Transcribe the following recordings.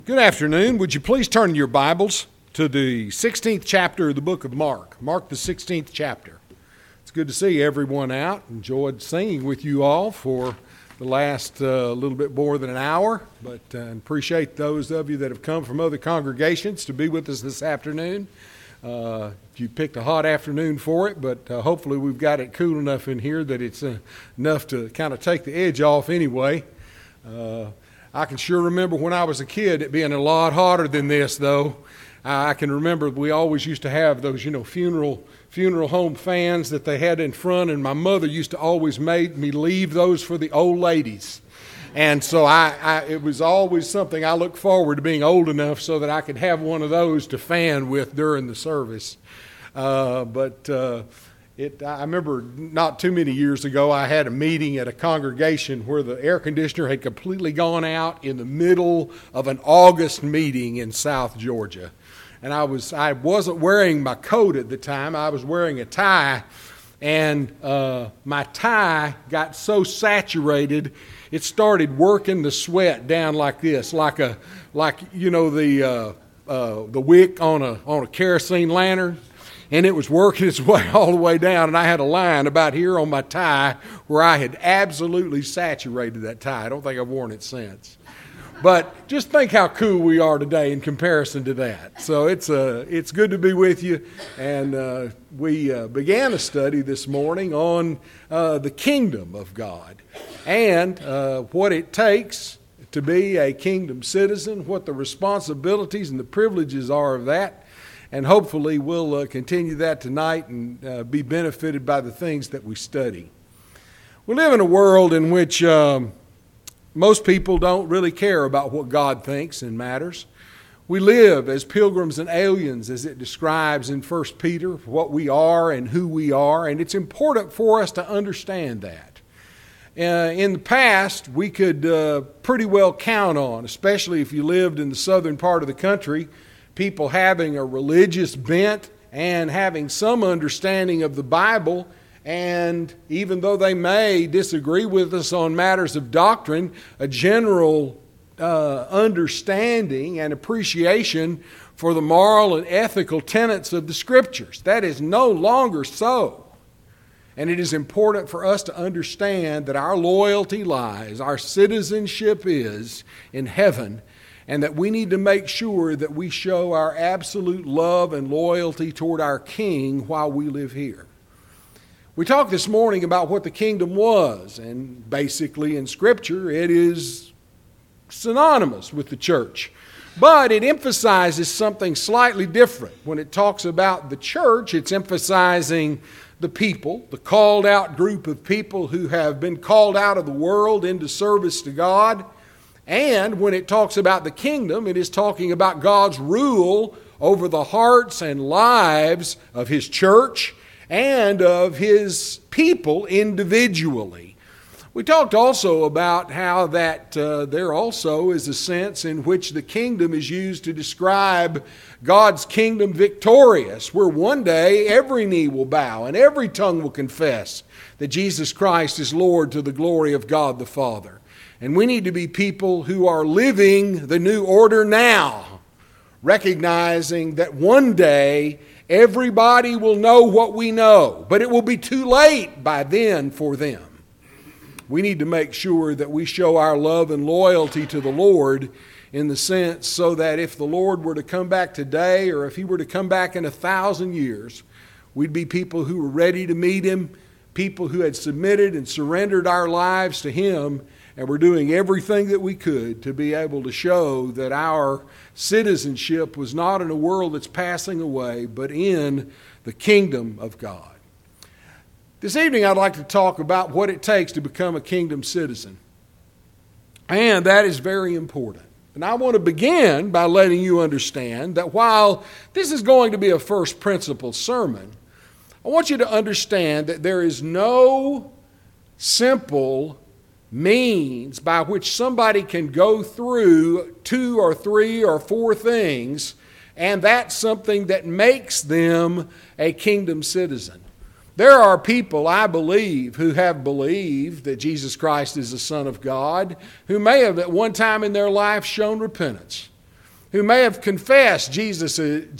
Good afternoon. Would you please turn your Bibles to the 16th chapter of the book of Mark. Mark, the 16th chapter. It's good to see everyone out. Enjoyed singing with you all for the last little bit more than an hour, but appreciate those of you that have come from other congregations to be with us this afternoon. You picked a hot afternoon for it, but hopefully we've got it cool enough in here that it's enough to kind of take the edge off anyway. I can sure remember when I was a kid it being a lot hotter than this, though. I can remember we always used to have those, funeral home fans that they had in front, and my mother used to always make me leave those for the old ladies. And so it was always something I looked forward to being old enough so that I could have one of those to fan with during the service. I remember not too many years ago, I had a meeting at a congregation where the air conditioner had completely gone out in the middle of an August meeting in South Georgia. And I wasn't wearing my coat at the time. I was wearing a tie, and my tie got so saturated it started working the sweat down like this, like the wick on a kerosene lantern. And it was working its way all the way down, and I had a line about here on my tie where I had absolutely saturated that tie. I don't think I've worn it since. But just think how cool we are today in comparison to that. So it's good to be with you, and we began a study this morning on the kingdom of God and what it takes to be a kingdom citizen, what the responsibilities and the privileges are of that. And hopefully we'll continue that tonight and be benefited by the things that we study. We live in a world in which most people don't really care about what God thinks and matters. We live as pilgrims and aliens, as it describes in 1 Peter, what we are and who we are, and it's important for us to understand that. In the past, we could pretty well count on, especially if you lived in the southern part of the country, people having a religious bent and having some understanding of the Bible, and even though they may disagree with us on matters of doctrine, a general understanding and appreciation for the moral and ethical tenets of the Scriptures. That is no longer so. And it is important for us to understand that our loyalty lies, our citizenship is in heaven, and that we need to make sure that we show our absolute love and loyalty toward our King while we live here. We talked this morning about what the kingdom was, and basically in Scripture it is synonymous with the church. But it emphasizes something slightly different. When it talks about the church, it's emphasizing the people, the called out group of people who have been called out of the world into service to God. And when it talks about the kingdom, it is talking about God's rule over the hearts and lives of His church and of His people individually. We talked also about how that there also is a sense in which the kingdom is used to describe God's kingdom victorious, where one day every knee will bow and every tongue will confess that Jesus Christ is Lord to the glory of God the Father. And we need to be people who are living the new order now, recognizing that one day everybody will know what we know, but it will be too late by then for them. We need to make sure that we show our love and loyalty to the Lord in the sense so that if the Lord were to come back today or if He were to come back in 1,000 years, we'd be people who were ready to meet Him, people who had submitted and surrendered our lives to Him, and we're doing everything that we could to be able to show that our citizenship was not in a world that's passing away, but in the kingdom of God. This evening I'd like to talk about what it takes to become a kingdom citizen. And that is very important. And I want to begin by letting you understand that while this is going to be a first principle sermon, I want you to understand that there is no simple means by which somebody can go through 2 or 3 or 4 things, and that's something that makes them a kingdom citizen. There are people, I believe, who have believed that Jesus Christ is the Son of God, who may have at one time in their life shown repentance. who may have confessed Jesus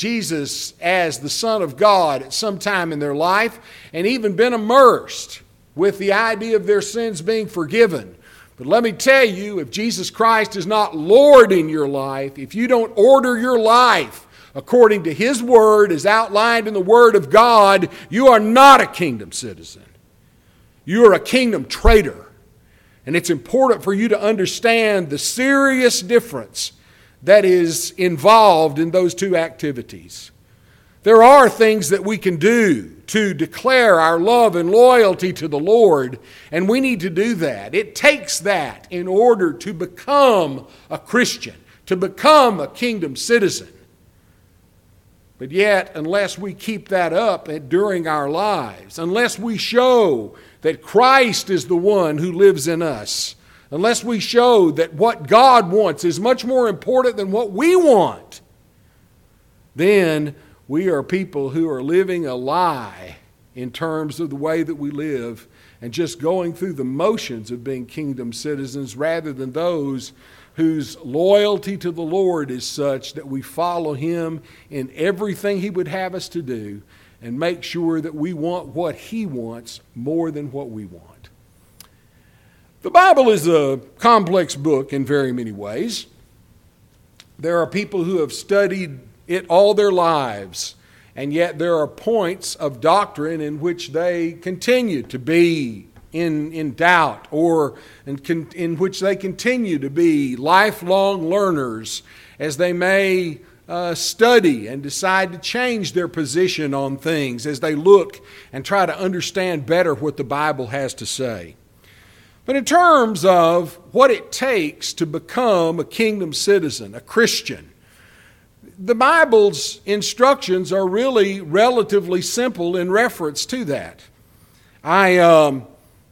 as the Son of God at some time in their life and even been immersed with the idea of their sins being forgiven. But let me tell you, if Jesus Christ is not Lord in your life, if you don't order your life according to His Word as outlined in the Word of God, you are not a kingdom citizen. You are a kingdom traitor. And it's important for you to understand the serious difference that is involved in those two activities. There are things that we can do to declare our love and loyalty to the Lord, and we need to do that. It takes that in order to become a Christian, to become a kingdom citizen. But yet, unless we keep that up during our lives, unless we show that Christ is the one who lives in us, unless we show that what God wants is much more important than what we want, then we are people who are living a lie in terms of the way that we live and just going through the motions of being kingdom citizens rather than those whose loyalty to the Lord is such that we follow Him in everything He would have us to do and make sure that we want what He wants more than what we want. The Bible is a complex book in very many ways. There are people who have studied it all their lives, and yet there are points of doctrine in which they continue to be in doubt, or in which they continue to be lifelong learners as they may study and decide to change their position on things as they look and try to understand better what the Bible has to say. But in terms of what it takes to become a kingdom citizen, a Christian, the Bible's instructions are really relatively simple in reference to that. I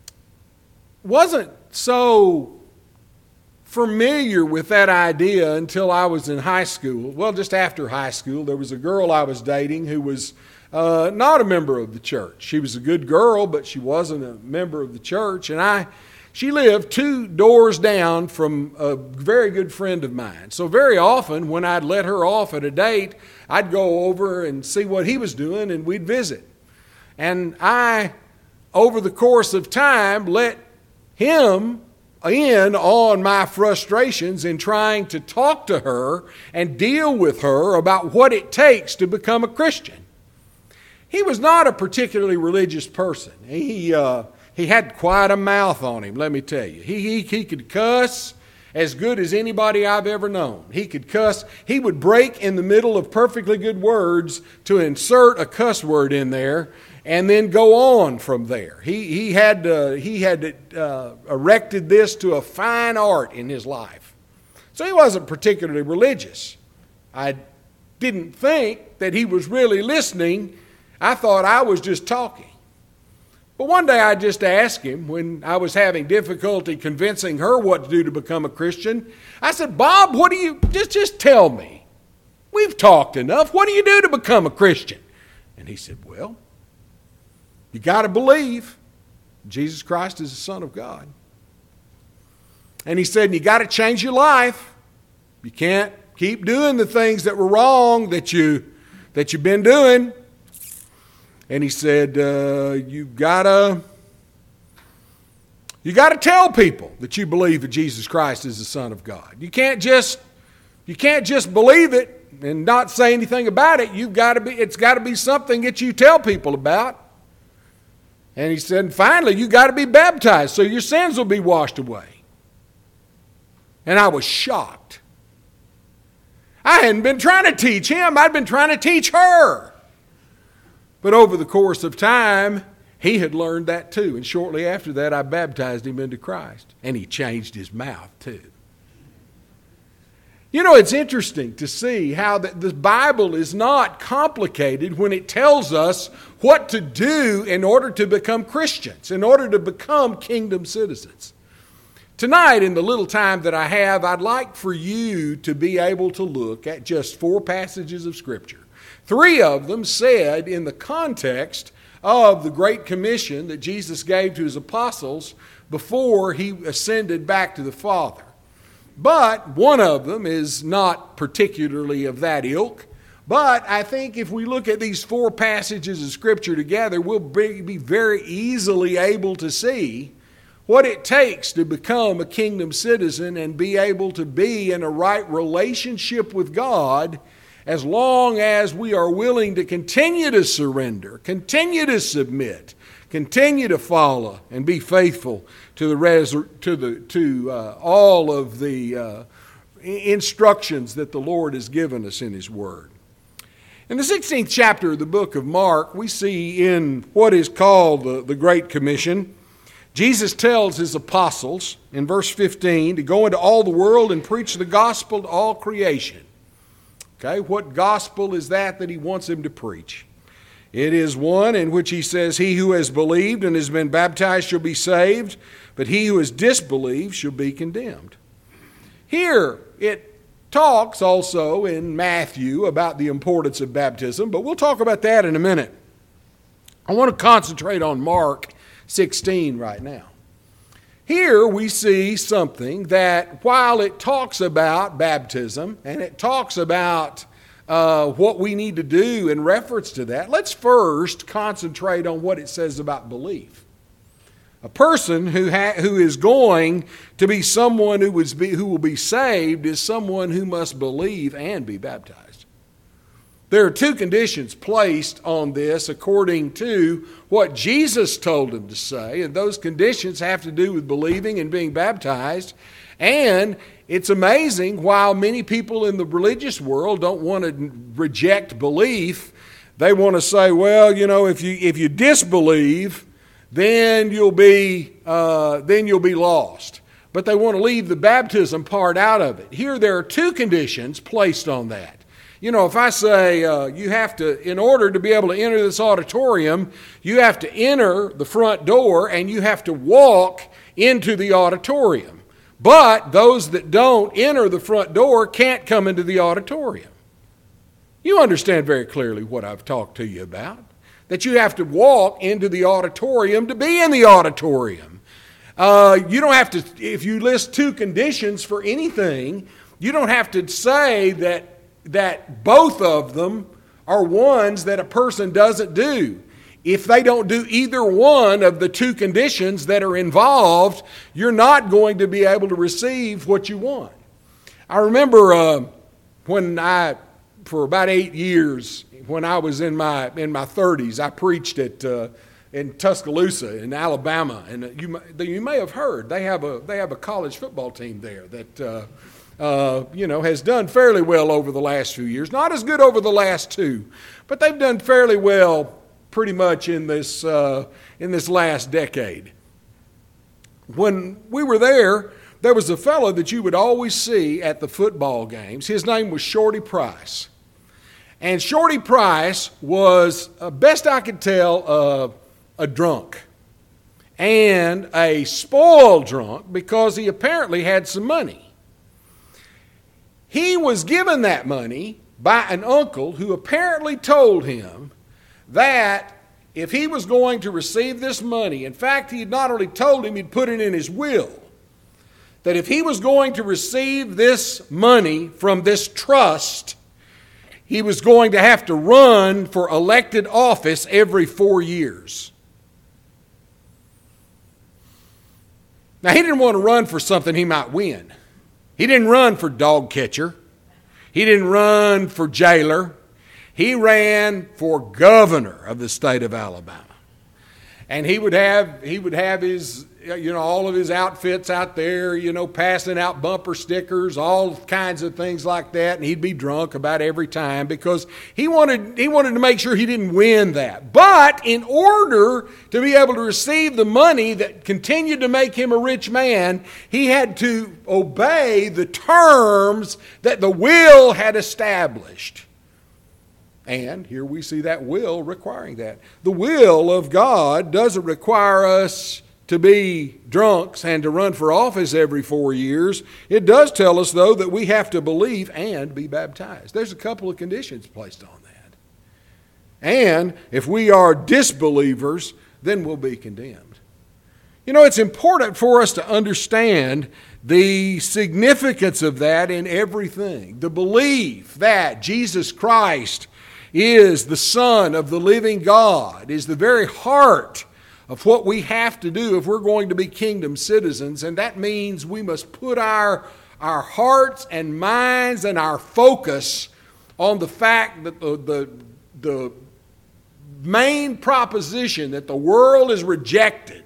wasn't so familiar with that idea until I was in high school. Well, just after high school, there was a girl I was dating who was not a member of the church. She was a good girl, but she wasn't a member of the church, and she lived 2 doors down from a very good friend of mine. So very often when I'd let her off at a date, I'd go over and see what he was doing and we'd visit. And I, over the course of time, let him in on my frustrations in trying to talk to her and deal with her about what it takes to become a Christian. He was not a particularly religious person. He had quite a mouth on him, let me tell you. He could cuss as good as anybody I've ever known. He could cuss. He would break in the middle of perfectly good words to insert a cuss word in there and then go on from there. He had erected this to a fine art in his life. So he wasn't particularly religious. I didn't think that he was really listening. I thought I was just talking. But one day I just asked him, when I was having difficulty convincing her what to do to become a Christian, I said, "Bob, what do you, just tell me. We've talked enough. What do you do to become a Christian?" And he said, "Well, you got to believe Jesus Christ is the Son of God." And he said, "You got to change your life. You can't keep doing the things that were wrong that you've been doing." And he said, you gotta tell people that you believe that Jesus Christ is the Son of God. You can't just believe it and not say anything about it. It's got to be something that you tell people about. And he said, finally, you got to be baptized so your sins will be washed away. And I was shocked. I hadn't been trying to teach him. I'd been trying to teach her. But over the course of time, he had learned that too. And shortly after that, I baptized him into Christ. And he changed his mouth too. You know, it's interesting to see how the Bible is not complicated when it tells us what to do in order to become Christians, in order to become kingdom citizens. Tonight, in the little time that I have, I'd like for you to be able to look at just 4 passages of Scripture. 3 of them said in the context of the Great Commission that Jesus gave to his apostles before he ascended back to the Father. But one of them is not particularly of that ilk. But I think if we look at these 4 passages of Scripture together, we'll be very easily able to see what it takes to become a kingdom citizen and be able to be in a right relationship with God, as long as we are willing to continue to surrender, continue to submit, continue to follow, and be faithful to all of the instructions that the Lord has given us in His Word. In the 16th chapter of the book of Mark, we see in what is called the Great Commission, Jesus tells His apostles in verse 15 to go into all the world and preach the gospel to all creation. Okay, what gospel is that He wants them to preach? It is one in which He says, "He who has believed and has been baptized shall be saved, but he who has disbelieved shall be condemned." Here it talks also in Matthew about the importance of baptism, but we'll talk about that in a minute. I want to concentrate on Mark 16 right now. Here we see something that, while it talks about baptism and it talks about what we need to do in reference to that, let's first concentrate on what it says about belief. A person who is going to be someone who will be saved is someone who must believe and be baptized. There are 2 conditions placed on this according to what Jesus told him to say, and those conditions have to do with believing and being baptized. And it's amazing, while many people in the religious world don't want to reject belief, they want to say, well, if you disbelieve, then you'll be lost. But they want to leave the baptism part out of it. Here there are 2 conditions placed on that. If I say you have to, in order to be able to enter this auditorium, you have to enter the front door and you have to walk into the auditorium. But those that don't enter the front door can't come into the auditorium. You understand very clearly what I've talked to you about. That you have to walk into the auditorium to be in the auditorium. You don't have to, if you list 2 conditions for anything, you don't have to say that both of them are ones that a person doesn't do. If they don't do either one of the 2 conditions that are involved, you're not going to be able to receive what you want. I remember for about 8 years, when I was in my 30s, I preached in Tuscaloosa in Alabama, and you may have heard they have a college football team there that has done fairly well over the last few years. Not as good over the last 2, but they've done fairly well pretty much in this last decade. When we were there was a fellow that you would always see at the football games. His name was Shorty Price. And Shorty Price was, best I could tell, a drunk. And a spoiled drunk, because he apparently had some money. He was given that money by an uncle who apparently told him that if he was going to receive this money, in fact, he had not only told him, he'd put it in his will, that if he was going to receive this money from this trust, he was going to have to run for elected office every 4 years. Now, he didn't want to run for something he might win. He didn't run for dog catcher. He didn't run for jailer. He ran for governor of the state of Alabama. And he would have his, all of his outfits out there, passing out bumper stickers, all kinds of things like that. And he'd be drunk about every time because he wanted to make sure he didn't win that. But in order to be able to receive the money that continued to make him a rich man, he had to obey the terms that the will had established. And here we see that will requiring that. The will of God doesn't require us to be drunks and to run for office every 4 years. It does tell us, though, that we have to believe and be baptized. There's a couple of conditions placed on that. And if we are disbelievers, then we'll be condemned. It's important for us to understand the significance of that in everything. The belief that Jesus Christ is the Son of the living God is the very heart of what we have to do if we're going to be kingdom citizens. And that means we must put our hearts and minds and our focus on the fact that the main proposition that the world is rejected,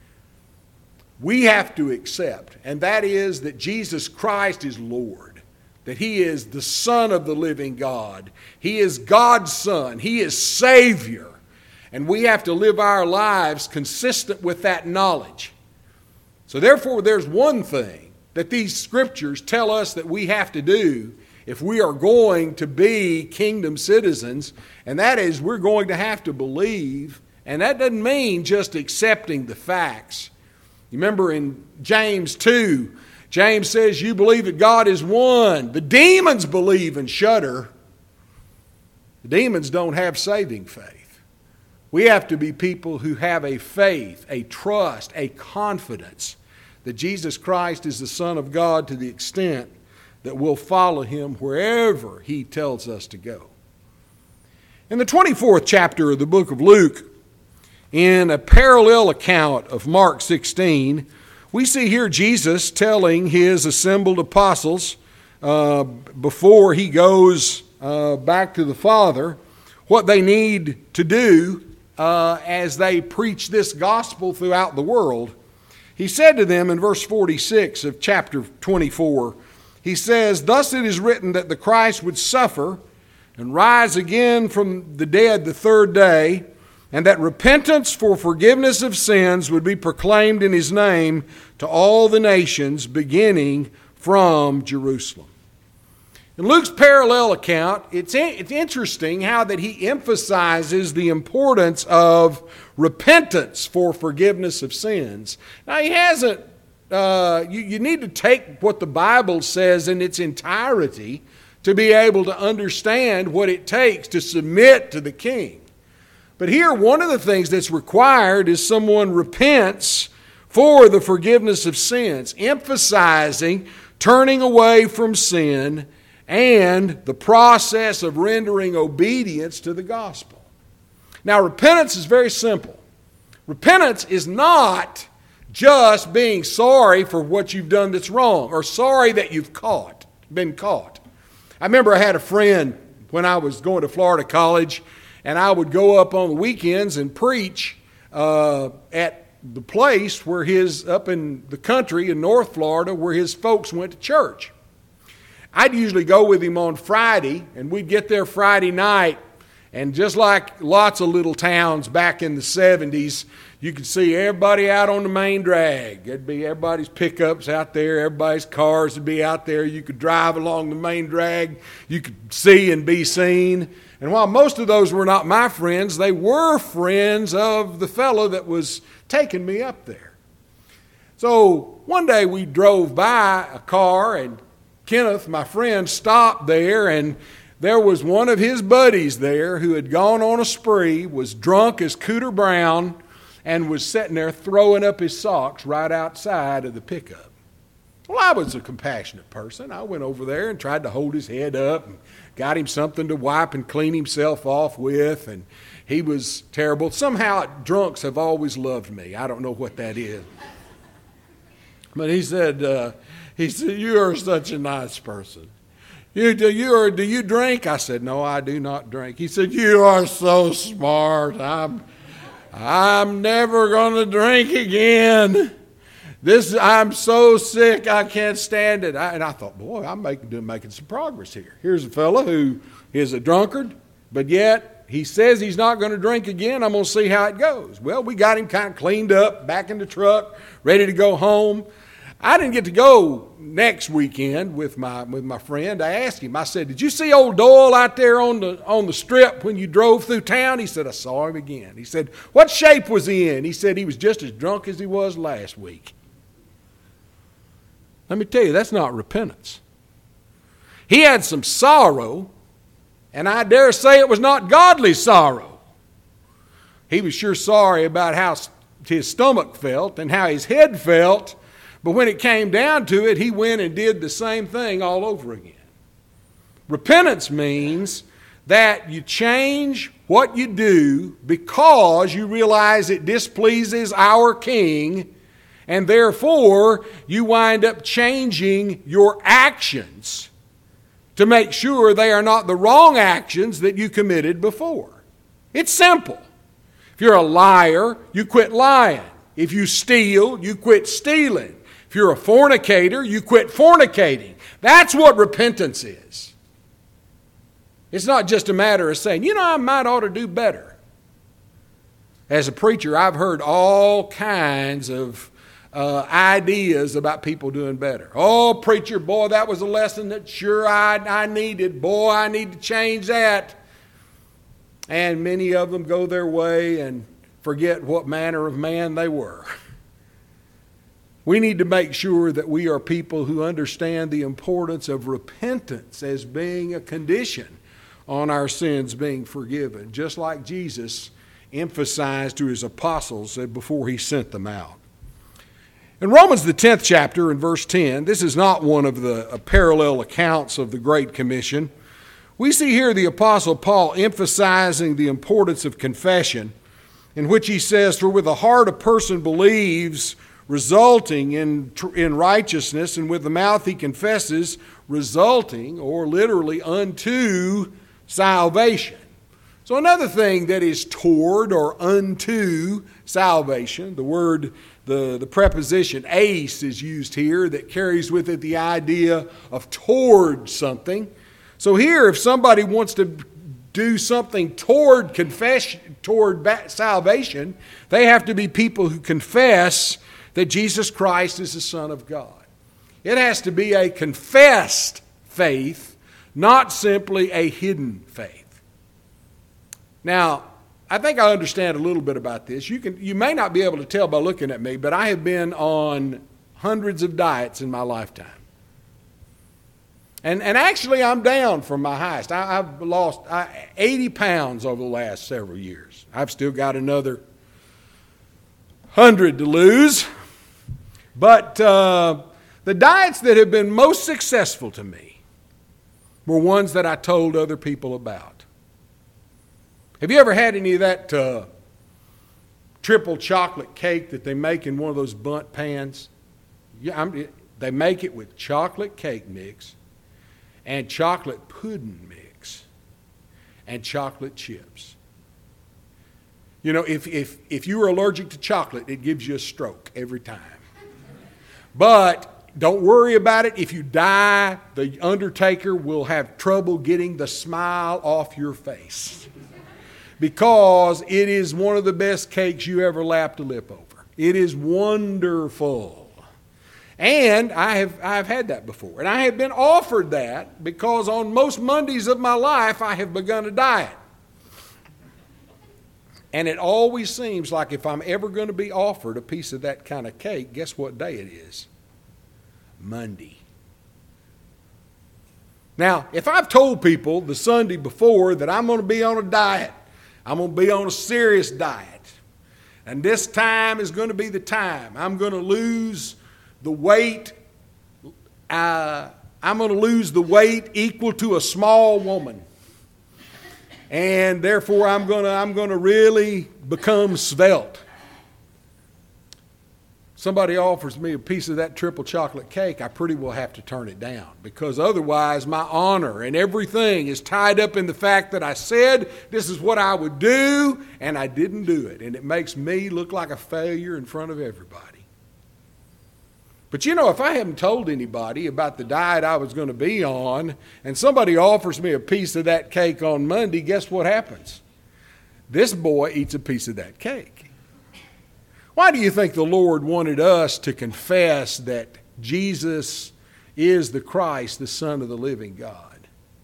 we have to accept, and that is that Jesus Christ is Lord, that He is the Son of the living God. He is God's Son. He is Savior. And we have to live our lives consistent with that knowledge. So therefore, there's one thing that these Scriptures tell us that we have to do if we are going to be kingdom citizens, and that is we're going to have to believe, and that doesn't mean just accepting the facts. You remember in James 2, James says, you believe that God is one. The demons believe and shudder. The demons don't have saving faith. We have to be people who have a faith, a trust, a confidence that Jesus Christ is the Son of God to the extent that we'll follow Him wherever He tells us to go. In the 24th chapter of the book of Luke, in a parallel account of Mark 16, we see here Jesus telling His assembled apostles before He goes back to the Father what they need to do as they preach this gospel throughout the world. He said to them in verse 46 of chapter 24, He says, thus it is written that the Christ would suffer and rise again from the dead the third day, and that repentance for forgiveness of sins would be proclaimed in His name to all the nations, beginning from Jerusalem. In Luke's parallel account, it's interesting how that he emphasizes the importance of repentance for forgiveness of sins. Now, he hasn't, you need to take what the Bible says in its entirety to be able to understand what it takes to submit to the King. But here, one of the things that's required is someone repents for the forgiveness of sins, emphasizing turning away from sin and the process of rendering obedience to the gospel. Now, repentance is very simple. Repentance is not just being sorry for what you've done that's wrong or sorry that you've been caught. I remember I had a friend when I was going to Florida College, and I would go up on the weekends and preach at the place where up in the country in North Florida where his folks went to church. I'd usually go with him on Friday, and we'd get there Friday night, and just like lots of little towns back in the 70s, you could see everybody out on the main drag. There'd be everybody's pickups out there, everybody's cars would be out there. You could drive along the main drag. You could see and be seen. And while most of those were not my friends, they were friends of the fellow that was taking me up there. So one day we drove by a car, and Kenneth, my friend, stopped there, and there was one of his buddies there who had gone on a spree, was drunk as Cooter Brown, and was sitting there throwing up his socks right outside of the pickup. Well, I was a compassionate person. I went over there and tried to hold his head up and got him something to wipe and clean himself off with, and he was terrible. Somehow drunks have always loved me. I don't know what that is. But he said, you are such a nice person. Do you drink? I said, no, I do not drink. He said, you are so smart. I'm never going to drink again. I'm so sick, I can't stand it. And I thought, boy, I'm making some progress here. Here's a fellow who is a drunkard, but yet he says he's not going to drink again. I'm going to see how it goes. Well, we got him kind of cleaned up, back in the truck, ready to go home. I didn't get to go next weekend with my friend. I asked him, I said, did you see old Doyle out there on the strip when you drove through town? He said, I saw him again. He said, what shape was he in? He said he was just as drunk as he was last week. Let me tell you, that's not repentance. He had some sorrow, and I dare say it was not godly sorrow. He was sure sorry about how his stomach felt and how his head felt, But when it came down to it, he went and did the same thing all over again. Repentance means that you change what you do because you realize it displeases our King, and therefore you wind up changing your actions to make sure they are not the wrong actions that you committed before. It's simple. If you're a liar, you quit lying. If you steal, you quit stealing. If you're a fornicator, you quit fornicating. That's what repentance is. It's not just a matter of saying, I might ought to do better. As a preacher, I've heard all kinds of ideas about people doing better. Oh, preacher, boy, that was a lesson that sure I needed. Boy, I need to change that. And many of them go their way and forget what manner of man they were. We need to make sure that we are people who understand the importance of repentance as being a condition on our sins being forgiven, just like Jesus emphasized to his apostles before he sent them out. In Romans the 10th chapter, in verse 10, this is not one of the parallel accounts of the Great Commission. We see here the Apostle Paul emphasizing the importance of confession, in which he says, "For with the heart a person believes, resulting in righteousness, and with the mouth he confesses, resulting," or literally, unto salvation. So another thing that is toward or unto salvation, the preposition "ace" is used here that carries with it the idea of toward something. So here, if somebody wants to do something toward confession, toward salvation, they have to be people who confess that Jesus Christ is the Son of God. It has to be a confessed faith, not simply a hidden faith. Now, I think I understand a little bit about this. You may not be able to tell by looking at me, but I have been on hundreds of diets in my lifetime. And actually, I'm down from my highest. I've lost 80 pounds over the last several years. I've still got another 100 to lose. But the diets that have been most successful to me were ones that I told other people about. Have you ever had any of that triple chocolate cake that they make in one of those bundt pans? They make it with chocolate cake mix and chocolate pudding mix and chocolate chips. If you are allergic to chocolate, it gives you a stroke every time. But don't worry about it. If you die, the undertaker will have trouble getting the smile off your face, because it is one of the best cakes you ever lapped a lip over. It is wonderful. And I've had that before. And I have been offered that because on most Mondays of my life, I have begun a diet. And it always seems like if I'm ever going to be offered a piece of that kind of cake, guess what day it is? Monday. Now, if I've told people the Sunday before that I'm going to be on a diet, I'm going to be on a serious diet, and this time is going to be the time I'm going to lose the weight, I'm going to lose the weight equal to a small woman. And therefore I'm going to really become svelte. Somebody offers me a piece of that triple chocolate cake, I pretty well have to turn it down, because otherwise my honor and everything is tied up in the fact that I said this is what I would do and I didn't do it. And it makes me look like a failure in front of everybody. But if I hadn't told anybody about the diet I was going to be on, and somebody offers me a piece of that cake on Monday, guess what happens? This boy eats a piece of that cake. Why do you think the Lord wanted us to confess that Jesus is the Christ, the Son of the living God?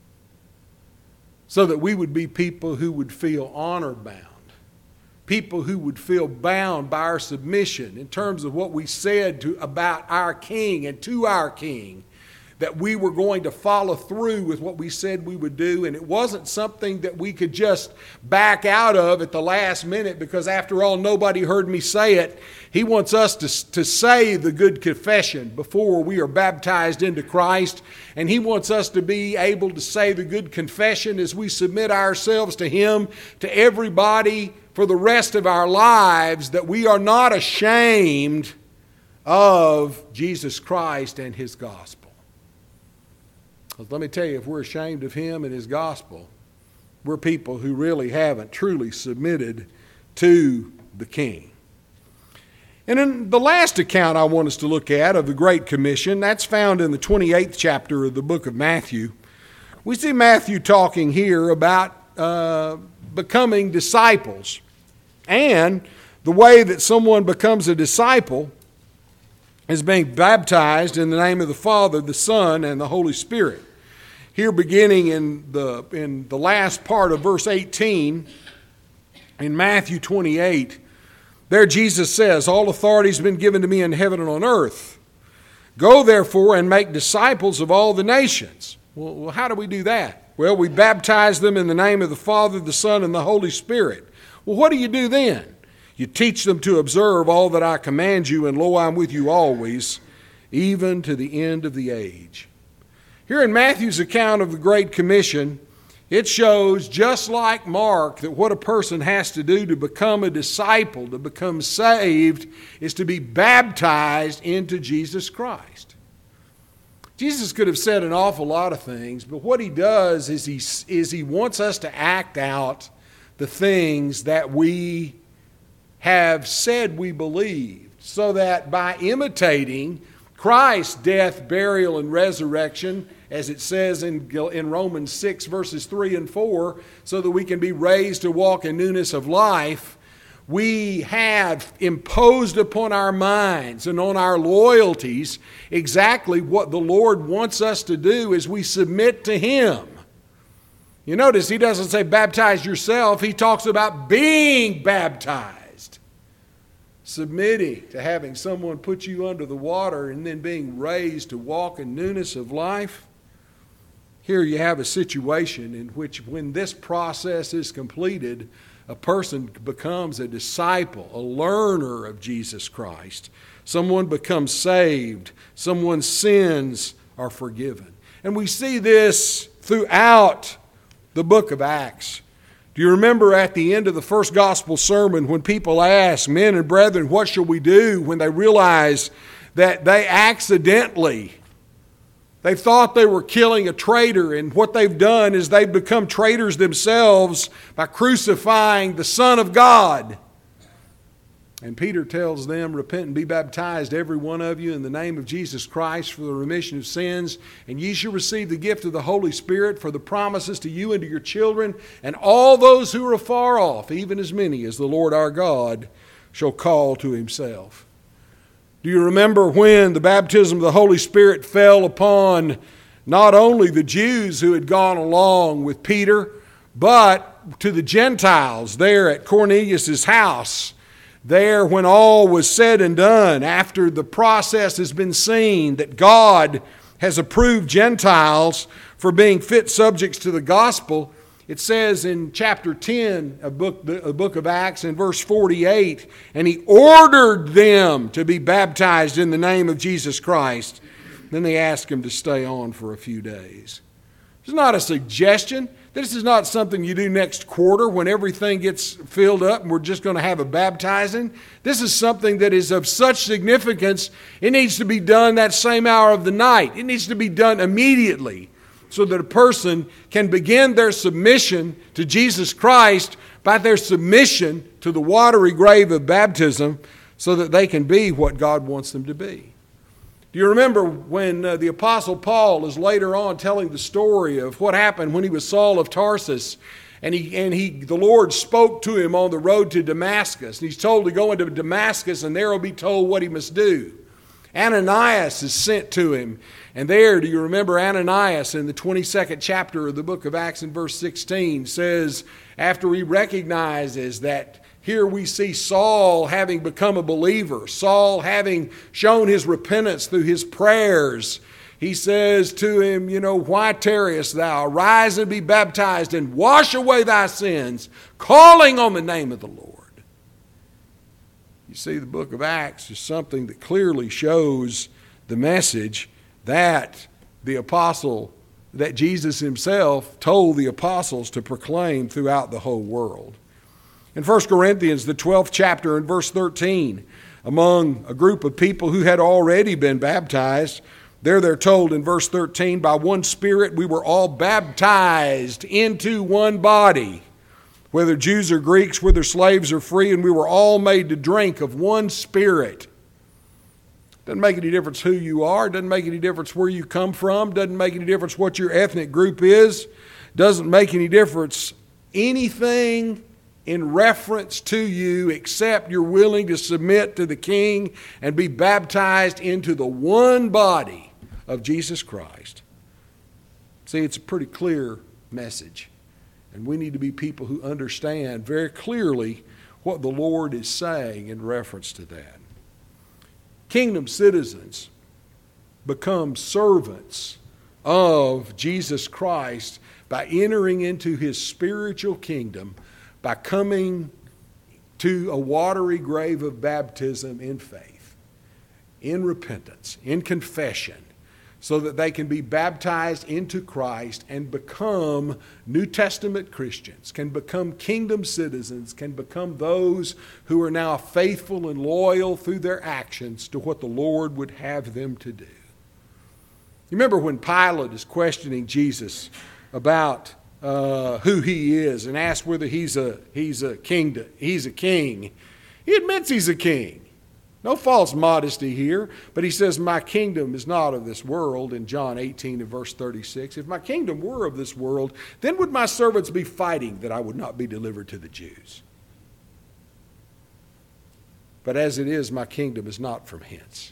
So that we would be people who would feel honor-bound. People who would feel bound by our submission in terms of what we said about our King and to our King, that we were going to follow through with what we said we would do, and it wasn't something that we could just back out of at the last minute because, after all, nobody heard me say it. He wants us to say the good confession before we are baptized into Christ, and He wants us to be able to say the good confession as we submit ourselves to Him, to everybody for the rest of our lives, that we are not ashamed of Jesus Christ and His gospel. Let me tell you, if we're ashamed of Him and His gospel, we're people who really haven't truly submitted to the King. And in the last account I want us to look at of the Great Commission, that's found in the 28th chapter of the book of Matthew. We see Matthew talking here about becoming disciples, and the way that someone becomes a disciple is being baptized in the name of the Father, the Son, and the Holy Spirit. Here, beginning in the last part of verse 18, in Matthew 28, there Jesus says, "All authority has been given to me in heaven and on earth. Go therefore and make disciples of all the nations." Well, how do we do that? Well, we baptize them in the name of the Father, the Son, and the Holy Spirit. Well, what do you do then? You teach them to observe all that I command you, and lo, I'm with you always, even to the end of the age. Here in Matthew's account of the Great Commission, it shows, just like Mark, that what a person has to do to become a disciple, to become saved, is to be baptized into Jesus Christ. Jesus could have said an awful lot of things, but what He does is He wants us to act out the things that we have said we believed, so that by imitating Christ's death, burial, and resurrection, as it says in Romans 6, verses 3 and 4, so that we can be raised to walk in newness of life, we have imposed upon our minds and on our loyalties exactly what the Lord wants us to do as we submit to Him. You notice He doesn't say baptize yourself. He talks about being baptized. Submitting to having someone put you under the water and then being raised to walk in newness of life. Here you have a situation in which, when this process is completed, a person becomes a disciple, a learner of Jesus Christ. Someone becomes saved. Someone's sins are forgiven. And we see this throughout the book of Acts. Do you remember at the end of the first gospel sermon when people ask, "Men and brethren, what shall we do?" when they realize that they thought they were killing a traitor, and what they've done is they've become traitors themselves by crucifying the Son of God. And Peter tells them, "Repent and be baptized, every one of you, in the name of Jesus Christ for the remission of sins, and ye shall receive the gift of the Holy Spirit, for the promises to you and to your children, and all those who are afar off, even as many as the Lord our God shall call to Himself." Do you remember when the baptism of the Holy Spirit fell upon not only the Jews who had gone along with Peter, but to the Gentiles there at Cornelius' house? There, when all was said and done, after the process has been seen that God has approved Gentiles for being fit subjects to the gospel, it says in chapter 10 of the book of Acts in verse 48, "And He ordered them to be baptized in the name of Jesus Christ." Then they asked Him to stay on for a few days. It's not a suggestion. This is not something you do next quarter when everything gets filled up and we're just going to have a baptizing. This is something that is of such significance, it needs to be done that same hour of the night. It needs to be done immediately, so that a person can begin their submission to Jesus Christ by their submission to the watery grave of baptism, so that they can be what God wants them to be. Do you remember when the Apostle Paul is later on telling the story of what happened when he was Saul of Tarsus, and the Lord spoke to him on the road to Damascus, and he's told to go into Damascus, and there he'll be told what he must do. Ananias is sent to him, and there, do you remember Ananias in the 22nd chapter of the book of Acts in verse 16 says, after he recognizes that here we see Saul having become a believer, Saul having shown his repentance through his prayers, he says to him, why tarriest thou? Arise and be baptized and wash away thy sins, calling on the name of the Lord. You see, the book of Acts is something that clearly shows the message that that Jesus himself told the apostles to proclaim throughout the whole world. In 1 Corinthians, the 12th chapter and verse 13, among a group of people who had already been baptized, they're told in verse 13, by one Spirit we were all baptized into one body, whether Jews or Greeks, whether slaves or free, and we were all made to drink of one Spirit. Doesn't make any difference who you are. Doesn't make any difference where you come from. Doesn't make any difference what your ethnic group is. Doesn't make any difference anything in reference to you except you're willing to submit to the King and be baptized into the one body of Jesus Christ. See, it's a pretty clear message. And we need to be people who understand very clearly what the Lord is saying in reference to that. Kingdom citizens become servants of Jesus Christ by entering into his spiritual kingdom, by coming to a watery grave of baptism in faith, in repentance, in confession, so that they can be baptized into Christ and become New Testament Christians, can become kingdom citizens, can become those who are now faithful and loyal through their actions to what the Lord would have them to do. You remember when Pilate is questioning Jesus about who he is and asks whether he's a king. He admits he's a king. No false modesty here, but he says, my kingdom is not of this world in John 18 and verse 36. If my kingdom were of this world, then would my servants be fighting that I would not be delivered to the Jews. But as it is, my kingdom is not from hence.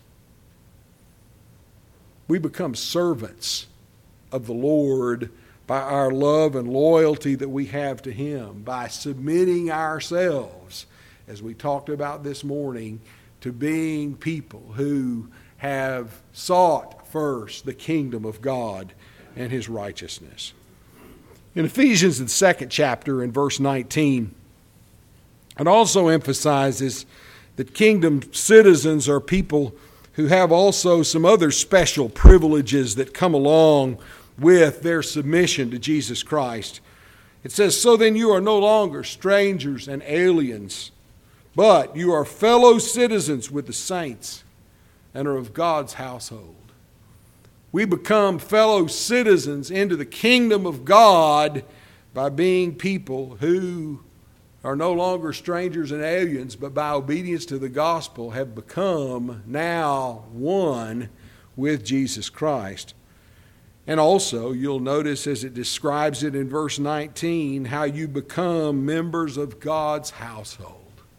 We become servants of the Lord by our love and loyalty that we have to him, by submitting ourselves, as we talked about this morning, to being people who have sought first the kingdom of God and his righteousness. In Ephesians, the 2nd chapter, in verse 19, it also emphasizes that kingdom citizens are people who have also some other special privileges that come along with their submission to Jesus Christ. It says, so then you are no longer strangers and aliens, but you are fellow citizens with the saints and are of God's household. We become fellow citizens into the kingdom of God by being people who are no longer strangers and aliens, but by obedience to the gospel have become now one with Jesus Christ. And also, you'll notice as it describes it in verse 19, how you become members of God's household.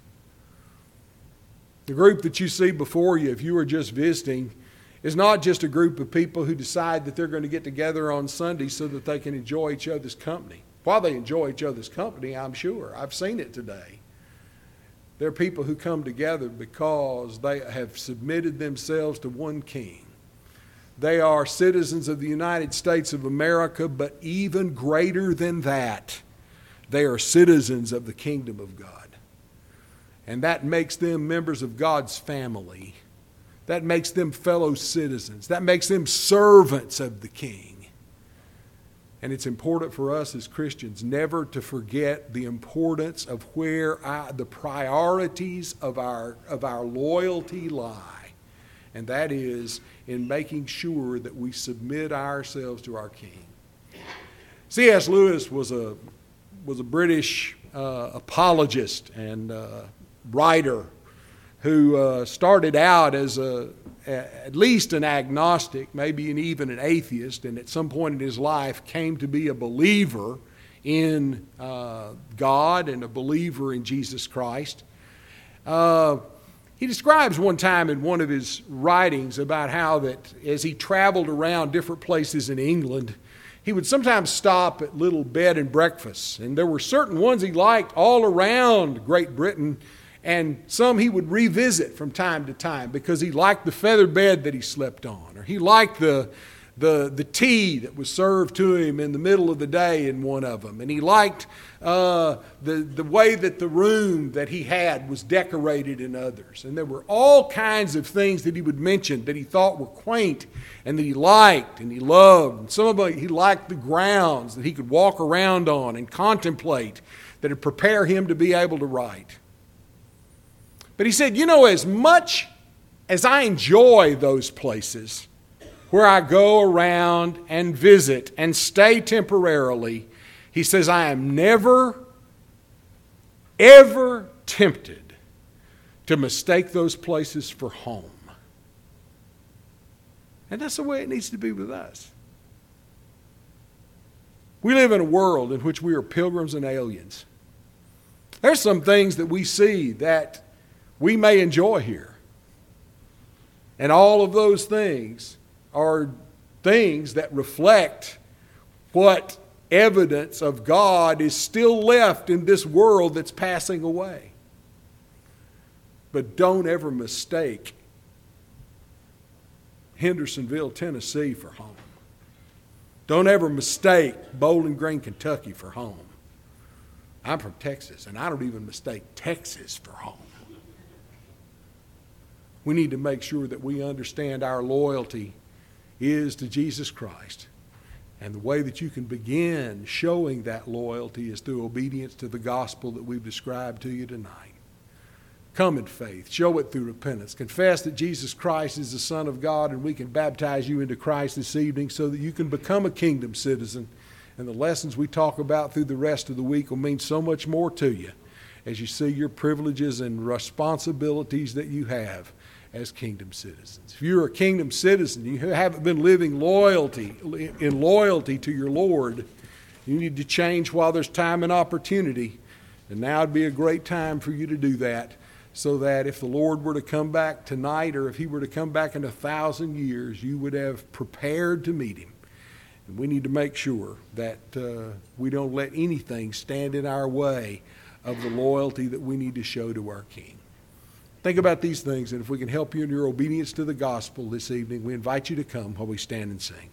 The group that you see before you, if you are just visiting, is not just a group of people who decide that they're going to get together on Sunday so that they can enjoy each other's company. While they enjoy each other's company, I'm sure. I've seen it today. They're people who come together because they have submitted themselves to one king. They are citizens of the United States of America, but even greater than that, they are citizens of the kingdom of God. And that makes them members of God's family. That makes them fellow citizens. That makes them servants of the King. And it's important for us as Christians never to forget the importance of where the priorities of our loyalty lie. And that is in making sure that we submit ourselves to our King. C.S. Lewis was a British apologist and writer who started out as at least an agnostic, maybe even an atheist, and at some point in his life came to be a believer in God and a believer in Jesus Christ. He describes one time in one of his writings about how that as he traveled around different places in England, he would sometimes stop at little bed and breakfasts, and there were certain ones he liked all around Great Britain, and some he would revisit from time to time because he liked the feather bed that he slept on, or he liked the the tea that was served to him in the middle of the day in one of them. And he liked the way that the room that he had was decorated in others. And there were all kinds of things that he would mention that he thought were quaint and that he liked and he loved. And some of them, he liked the grounds that he could walk around on and contemplate that would prepare him to be able to write. But he said, as much as I enjoy those places where I go around and visit and stay temporarily, he says, I am never, ever tempted to mistake those places for home. And that's the way it needs to be with us. We live in a world in which we are pilgrims and aliens. There's some things that we see that we may enjoy here. And all of those things are things that reflect what evidence of God is still left in this world that's passing away. But don't ever mistake Hendersonville, Tennessee for home. Don't ever mistake Bowling Green, Kentucky for home. I'm from Texas, and I don't even mistake Texas for home. We need to make sure that we understand our loyalty is to Jesus Christ. And the way that you can begin showing that loyalty is through obedience to the gospel that we've described to you tonight. Come in faith. Show it through repentance. Confess that Jesus Christ is the Son of God, and we can baptize you into Christ this evening so that you can become a kingdom citizen. And the lessons we talk about through the rest of the week will mean so much more to you as you see your privileges and responsibilities that you have as kingdom citizens. If you're a kingdom citizen, you haven't been living in loyalty to your Lord, you need to change while there's time and opportunity. And now would be a great time for you to do that, so that if the Lord were to come back tonight, or if he were to come back in 1,000 years, you would have prepared to meet him. And we need to make sure that we don't let anything stand in our way of the loyalty that we need to show to our King. Think about these things, and if we can help you in your obedience to the gospel this evening, we invite you to come while we stand and sing.